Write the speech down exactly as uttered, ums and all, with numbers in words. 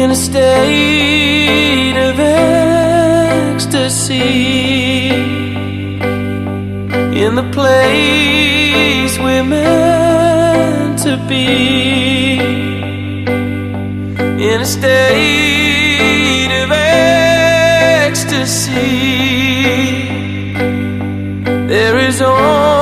in a state of ecstasy, in the place we're meant to be, in a state of ecstasy. There is only